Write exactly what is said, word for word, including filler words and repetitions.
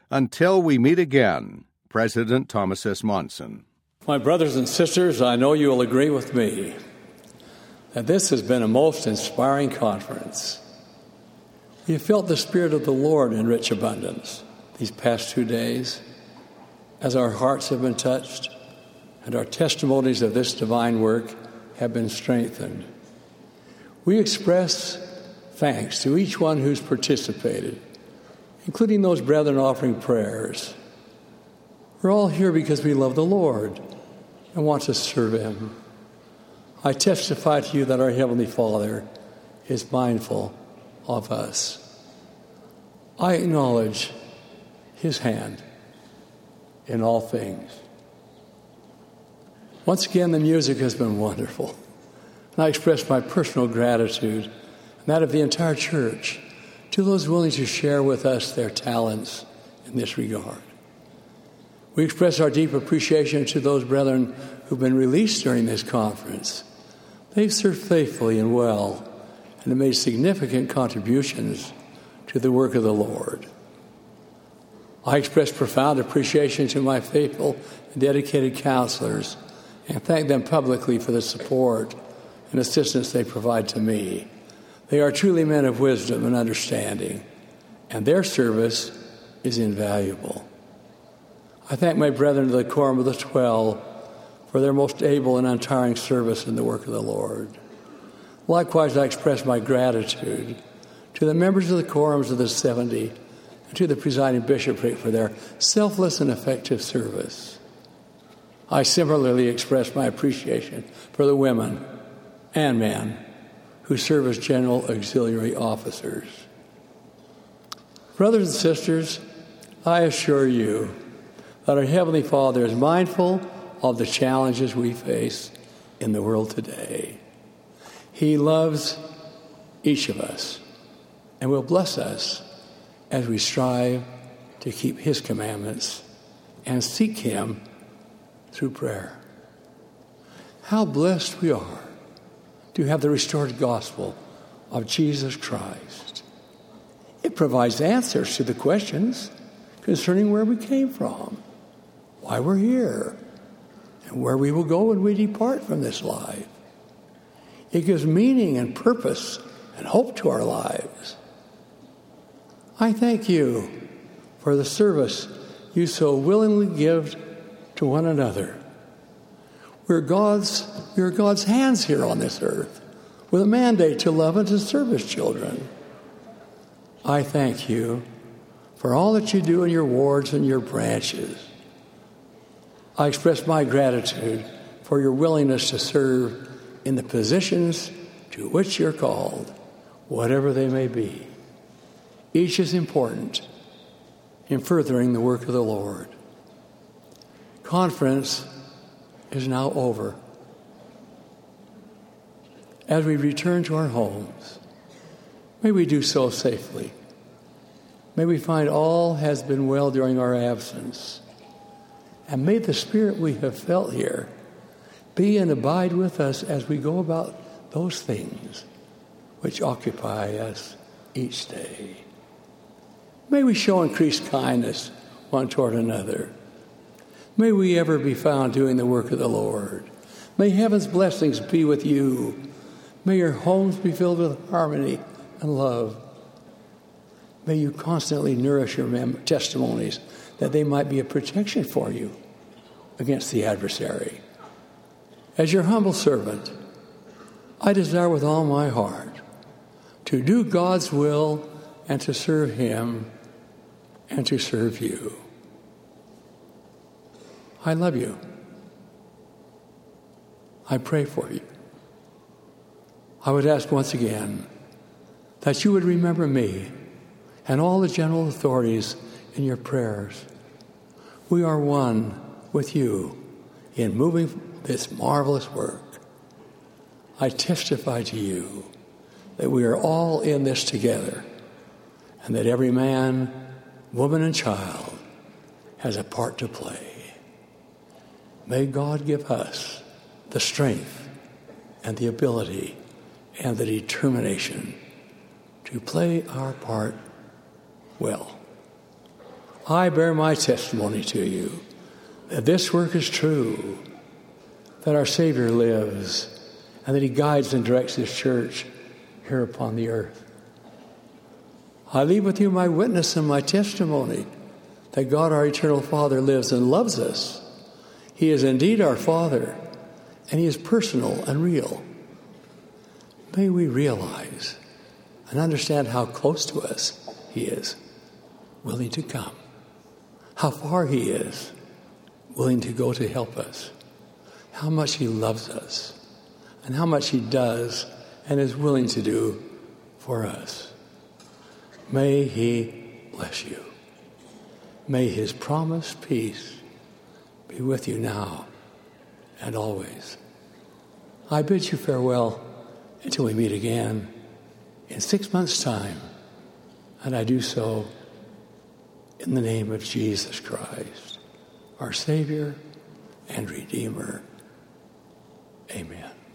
Until we meet again, President Thomas S. Monson. My brothers and sisters, I know you will agree with me that this has been a most inspiring conference. We have felt the Spirit of the Lord in rich abundance these past two days as our hearts have been touched and our testimonies of this divine work have been strengthened. We express thanks to each one who's participated, including those brethren offering prayers. We're all here because we love the Lord and want to serve Him. I testify to you that our Heavenly Father is mindful of us. I acknowledge His hand in all things. Once again, the music has been wonderful. And I express my personal gratitude, and that of the entire church, to those willing to share with us their talents in this regard. We express our deep appreciation to those brethren who've been released during this conference. They've served faithfully and well and have made significant contributions to the work of the Lord. I express profound appreciation to my faithful and dedicated counselors and thank them publicly for the support and assistance they provide to me. They are truly men of wisdom and understanding, and their service is invaluable. I thank my brethren of the Quorum of the Twelve for their most able and untiring service in the work of the Lord. Likewise, I express my gratitude to the members of the Quorums of the Seventy and to the presiding bishopric for their selfless and effective service. I similarly express my appreciation for the women and men who serve as general auxiliary officers. Brothers and sisters, I assure you that our Heavenly Father is mindful of the challenges we face in the world today. He loves each of us and will bless us as we strive to keep His commandments and seek Him through prayer. How blessed we are to have the restored gospel of Jesus Christ. It provides answers to the questions concerning where we came from, why we're here, and where we will go when we depart from this life. It gives meaning and purpose and hope to our lives. I thank you for the service you so willingly give to one another. We're God's, we're God's hands here on this earth with a mandate to love and to serve His children. I thank you for all that you do in your wards and your branches. I express my gratitude for your willingness to serve in the positions to which you're called, whatever they may be. Each is important in furthering the work of the Lord. Conference is now over. As we return to our homes, may we do so safely. May we find all has been well during our absence. And may the Spirit we have felt here be and abide with us as we go about those things which occupy us each day. May we show increased kindness one toward another. May we ever be found doing the work of the Lord. May heaven's blessings be with you. May your homes be filled with harmony and love. May you constantly nourish your mem- testimonies that they might be a protection for you against the adversary. As your humble servant, I desire with all my heart to do God's will and to serve Him and to serve you. I love you. I pray for you. I would ask once again that you would remember me and all the general authorities in your prayers. We are one with you in moving this marvelous work. I testify to you that we are all in this together and that every man, woman, and child has a part to play. May God give us the strength and the ability and the determination to play our part well. I bear my testimony to you that this work is true, that our Savior lives, and that he guides and directs his church here upon the earth. I leave with you my witness and my testimony that God, our eternal Father, lives and loves us. He is indeed our Father, and he is personal and real. May we realize and understand how close to us he is, willing to come, how far he is, willing to go to help us, how much he loves us, and how much he does and is willing to do for us. May he bless you. May his promised peace be with you now and always. I bid you farewell until we meet again in six months' time, and I do so in the name of Jesus Christ, our Savior and Redeemer. Amen.